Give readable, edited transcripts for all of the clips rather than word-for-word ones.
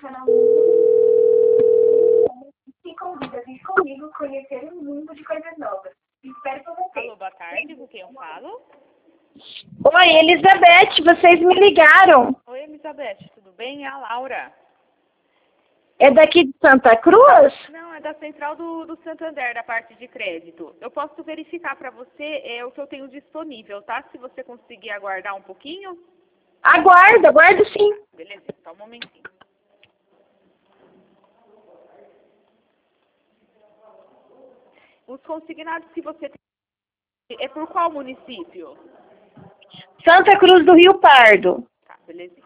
canal e convida a vir comigo conhecer um mundo de coisas novas. Espero por você. Alô, boa tarde, com quem eu falo? Oi, Elizabeth, vocês me ligaram. Oi, Elizabeth, tudo bem? É a Laura. É daqui de Santa Cruz? Não, é da central do Santander, da parte de crédito. Eu posso verificar para você o que eu tenho disponível, tá? Se você conseguir aguardar um pouquinho. Aguardo sim. Beleza, só um momentinho. Os consignados que você tem é por qual município? Santa Cruz do Rio Pardo. Tá, beleza.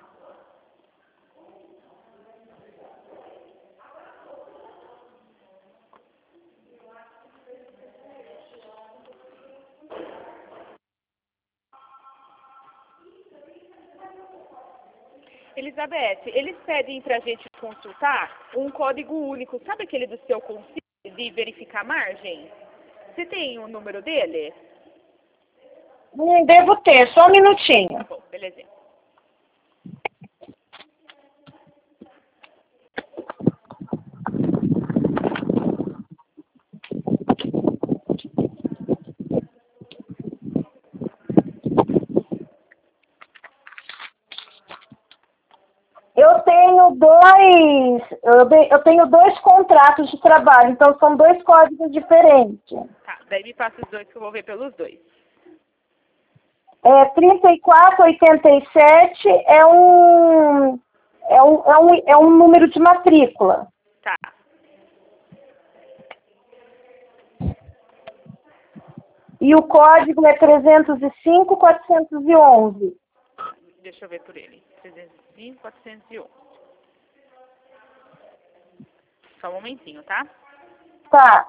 Elizabeth, eles pedem para a gente consultar um código único. Sabe aquele do seu conselho de verificar a margem? Você tem o número dele? Devo ter, só um minutinho. Tá bom, beleza. Eu tenho dois contratos de trabalho, então são dois códigos diferentes. Tá, daí me passa os dois que eu vou ver pelos dois. 3487 é um número de matrícula. Tá. E o código é 305-411. Deixa eu ver por ele. 305, 411. Só um momentinho, tá? Tá.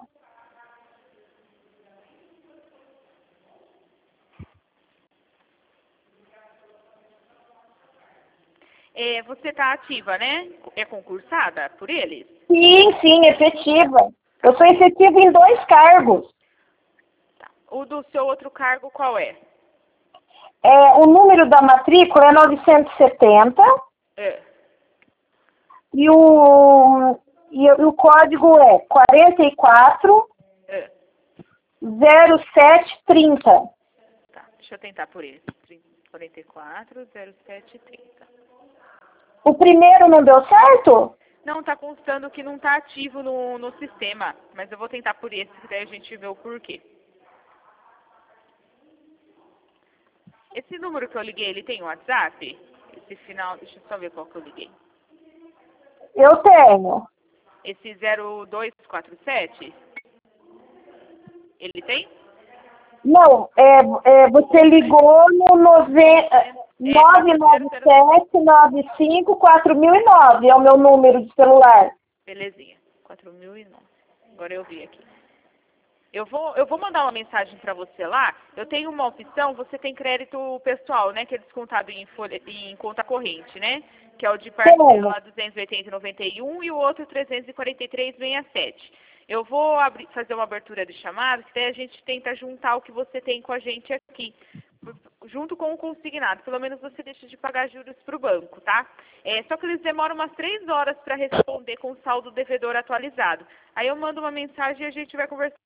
Você tá ativa, né? É concursada por eles? Sim, efetiva. Eu sou efetiva em dois cargos. Tá. O do seu outro cargo qual é? O número da matrícula é 970 e o código é 44 0730. Tá, deixa eu tentar por ele. 44 07 30. O primeiro não deu certo? Não, tá constando que não tá ativo no sistema, mas eu vou tentar por esse, que daí a gente vê o porquê. Esse número que eu liguei, ele tem WhatsApp? Esse final, deixa eu só ver qual que eu liguei. Eu tenho. Esse 0247? Ele tem? Não, você ligou no 997-95-4009. É o meu número de celular. Belezinha, 4009. Agora eu vi aqui. Eu vou mandar uma mensagem para você lá. Eu tenho uma opção, você tem crédito pessoal, né? Que é descontado em conta corrente, né? Que é o de parcela 280,91 e o outro 343,67. Eu vou fazer uma abertura de chamada, que daí a gente tenta juntar o que você tem com a gente aqui, junto com o consignado. Pelo menos você deixa de pagar juros para o banco, tá? Só que eles demoram umas 3 horas para responder com o saldo devedor atualizado. Aí eu mando uma mensagem e a gente vai conversar.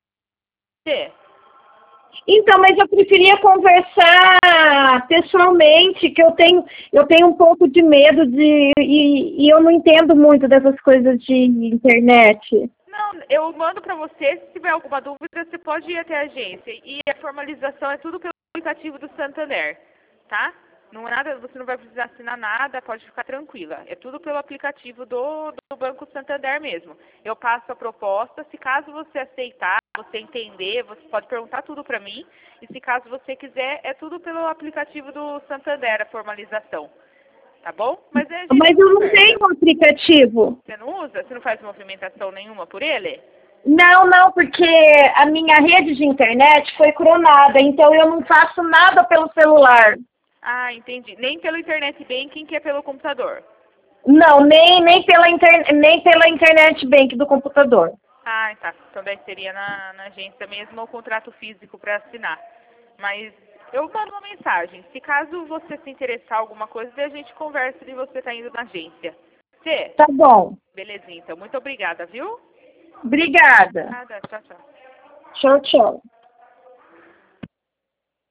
Então, mas eu preferia conversar pessoalmente, que eu tenho um pouco de medo e eu não entendo muito dessas coisas de internet. Não, eu mando para você, se tiver alguma dúvida, você pode ir até a agência. E a formalização é tudo pelo aplicativo do Santander, tá? Não é nada, você não vai precisar assinar nada, pode ficar tranquila. É tudo pelo aplicativo do Banco Santander mesmo. Eu passo a proposta, se caso você aceitar, você entender, você pode perguntar tudo para mim. E se caso você quiser, é tudo pelo aplicativo do Santander, a formalização. Tá bom? Mas eu não tenho um aplicativo. Você não usa? Você não faz movimentação nenhuma por ele? Não, porque a minha rede de internet foi cronada, então eu não faço nada pelo celular. Ah, entendi. Nem pelo internet banking, que é pelo computador? Não, nem pela internet bank do computador. Ah, tá. Então daí seria na agência mesmo ou contrato físico para assinar. Mas eu mando uma mensagem. Se caso você se interessar em alguma coisa, daí a gente conversa e você tá indo na agência. ser? Tá bom. Belezinha, então. Muito obrigada, viu? Obrigada. Nada, tchau, tchau. Tchau, tchau.